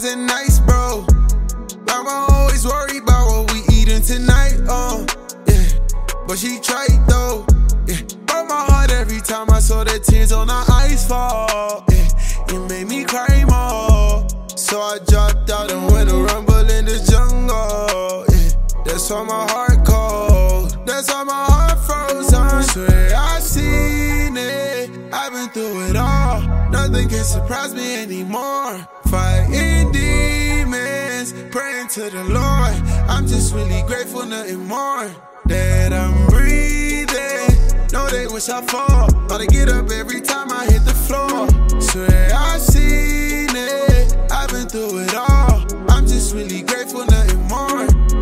wasn't nice, bro. Mama always worried about what we eating tonight, yeah. But she tried though, yeah. Broke my heart every time I saw the tears on her eyes fall, yeah. It made me cry more. So I dropped out and went to rumble in the jungle, yeah. That's why my heart cold, that's why my heart froze. I swear I seen it, I've been through it all. Nothing can surprise me anymore. Fighting demons, praying to the Lord. I'm just really grateful, nothing more. That I'm breathing, know they wish I fall. Gotta get up every time I hit the floor. Swear I seen it, I've been through it all. I'm just really grateful, nothing more.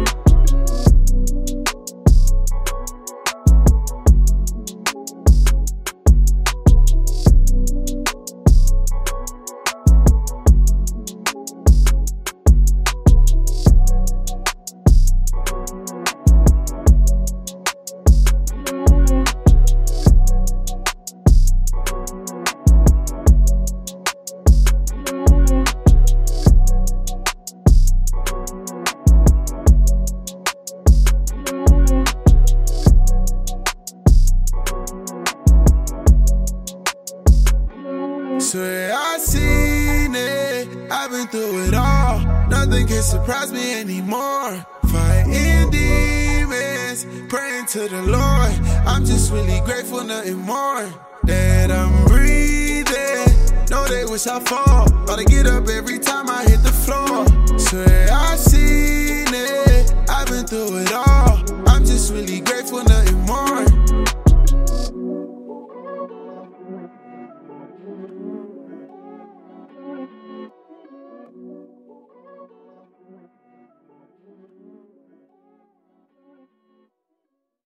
Swear I seen it, I've been through it all. Nothing can surprise me anymore. Fighting demons, praying to the Lord. I'm just really grateful, nothing more. That I'm breathing, know they wish I fall. Gotta get up every time I hit the floor. Swear I seen it, I've been through it all. I'm just really grateful, nothing more.